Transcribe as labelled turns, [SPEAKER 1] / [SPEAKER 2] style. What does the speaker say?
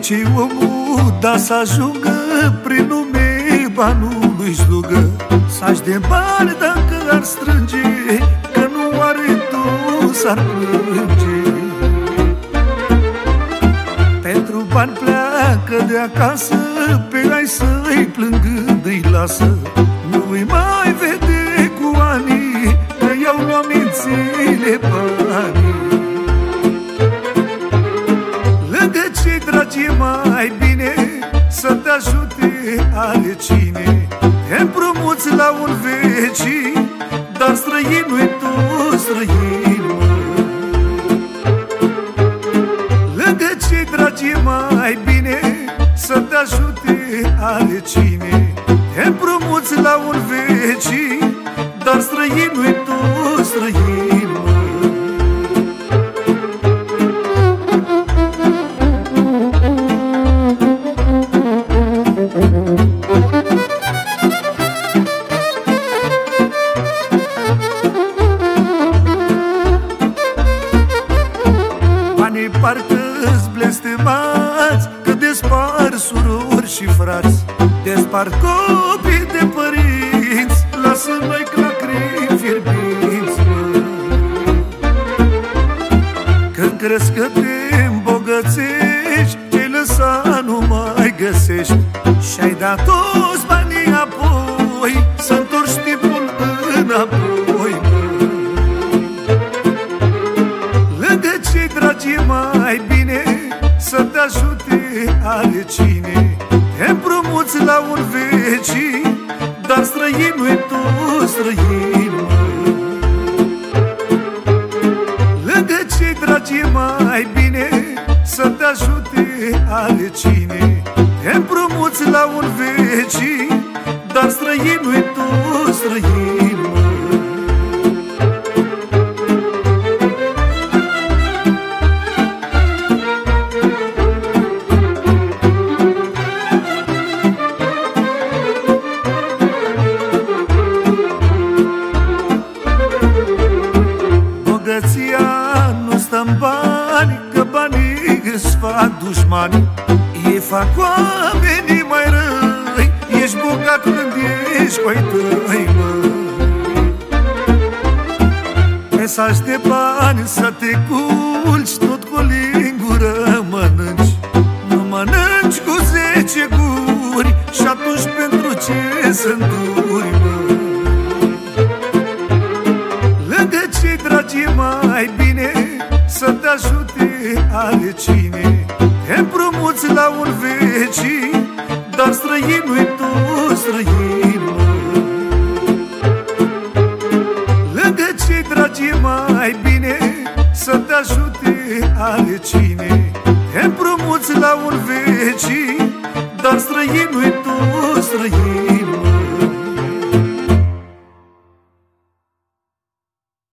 [SPEAKER 1] ce omul, da să ajungă prin lume banului slugă. Să-și de bani dacă ar strânge, că nu are tu s-ar plânge. Pentru bani pleacă de acasă, pe ai să-i plângând îi lasă. Nu-i mai vede cu anii, că i-au luat mințile banii. Lângă cei dragi e mai bine să te ajute are cine. Te împrumuți la un vecin, dar străinul-i tu străin, mă. Lângă cei dragi e mai bine să te ajute are cine. Te împrumuți la un vecin, dar străinul-i tu străin, mă. Banii parcă-s blestemați, că despar surori și frați, despar copii de părinți, lasă noi lacrimi fierbinți, mă. Când crezi că te îmbogățești, ce-ai lăsat nu mai găsești. Și-ai dat toți banii apoi, să întorci timpul înapoi, mă. Lângă cei dragi e mai bine să te ajute are cine. Te împrumuți la un vecin, dar străinul-i tu străin, mă. Lângă cei dragi e mai bine să te ajute are cine. Te împrumuți la un vecin, dar străinul-i tu străin, mă. Bogăția nu stă-n bani, că banii îți fac dușmani. Ei fac oamenii mai răi, ești bogat când ești cu-ai tăi, mă. Mesaj de bani să te culci, tot cu o lingură mănânci. Nu mănânci cu 10 guri și atunci pentru ce să înduri, mă. Lângă cei dragi e mai bine să te ajute are cine. Te împrumuți la un vecin, dar străinul-i tu străin, mă. Lângă cei dragi e mai bine să te ajute are cine. Te împrumuți la un vecin, dar străinul-i tu străin.